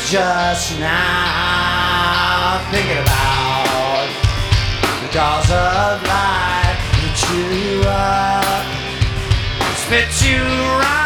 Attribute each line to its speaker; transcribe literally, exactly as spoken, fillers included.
Speaker 1: just now, thinking about the jaws of life that chew you up, spit you right.